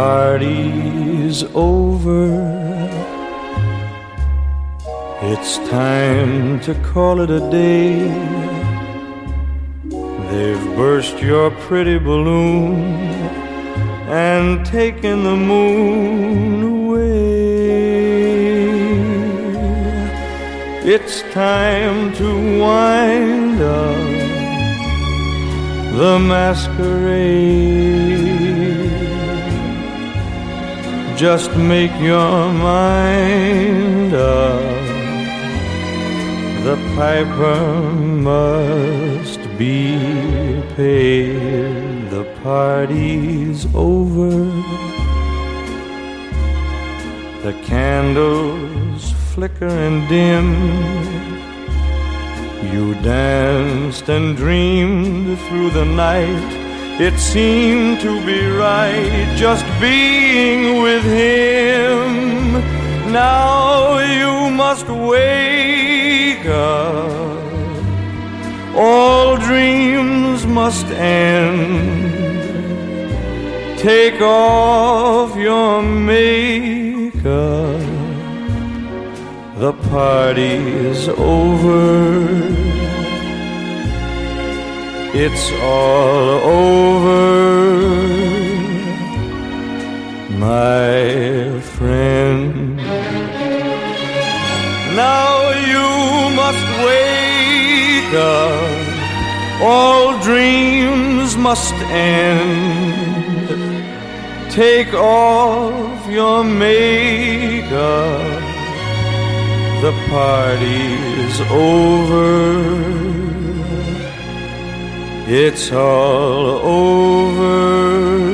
party's over. It's time to call it a day. They've burst your pretty balloon and taken the moon away. It's time to wind up the masquerade. Just make your mind up. The piper must be paid. The party's over. The candles flicker and dim. You danced and dreamed through the night. It seemed to be right just being with him. Now you must wake up. All dreams must end. Take off your makeup. The party's over. It's all over, my friend. Now you must wake up. All dreams must end. Take off your makeup. The party's over. It's all over.